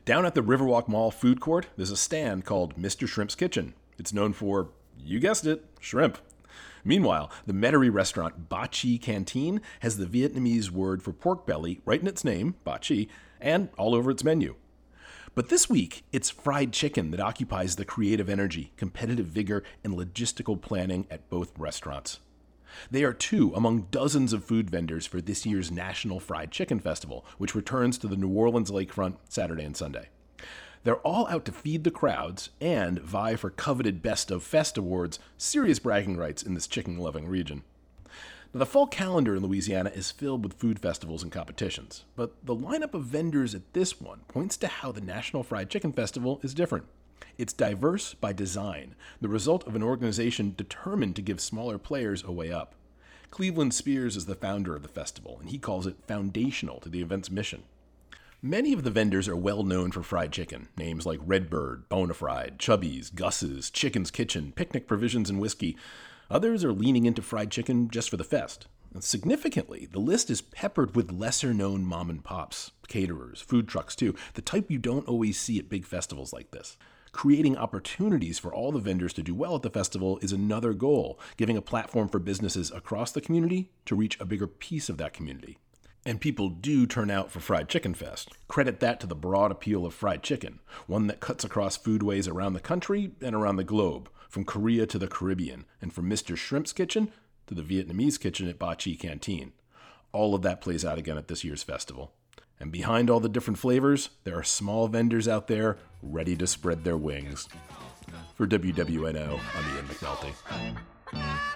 Down at the Riverwalk Mall food court, there's a stand called Mr. Shrimp's Kitchen. It's known for, you guessed it, shrimp. Meanwhile, the Metairie restaurant Ba Chi Canteen has the Vietnamese word for pork belly right in its name, ba chi, and all over its menu. But this week, it's fried chicken that occupies the creative energy, competitive vigor, and logistical planning at both restaurants. They are two among dozens of food vendors for this year's National Fried Chicken Festival, which returns to the New Orleans lakefront Saturday and Sunday. They're all out to feed the crowds and vie for coveted Best of Fest awards, serious bragging rights in this chicken-loving region. Now, the fall calendar in Louisiana is filled with food festivals and competitions, but the lineup of vendors at this one points to how the National Fried Chicken Festival is different. It's diverse by design, the result of an organization determined to give smaller players a way up. Cleveland Spears is the founder of the festival, and he calls it foundational to the event's mission. Many of the vendors are well known for fried chicken, names like Redbird, Bonafide, Chubby's, Gus's, Chicken's Kitchen, Picnic Provisions, and Whiskey. Others are leaning into fried chicken just for the fest. And significantly, the list is peppered with lesser-known mom and pops, caterers, food trucks too, the type you don't always see at big festivals like this. Creating opportunities for all the vendors to do well at the festival is another goal, giving a platform for businesses across the community to reach a bigger piece of that community. And people do turn out for Fried Chicken Fest. Credit that to the broad appeal of fried chicken, one that cuts across foodways around the country and around the globe, from Korea to the Caribbean, and from Mr. Shrimp's Kitchen to the Vietnamese kitchen at Ba Chi Canteen. All of that plays out again at this year's festival. And behind all the different flavors, there are small vendors out there ready to spread their wings. For WWNO, I'm Ian McNulty.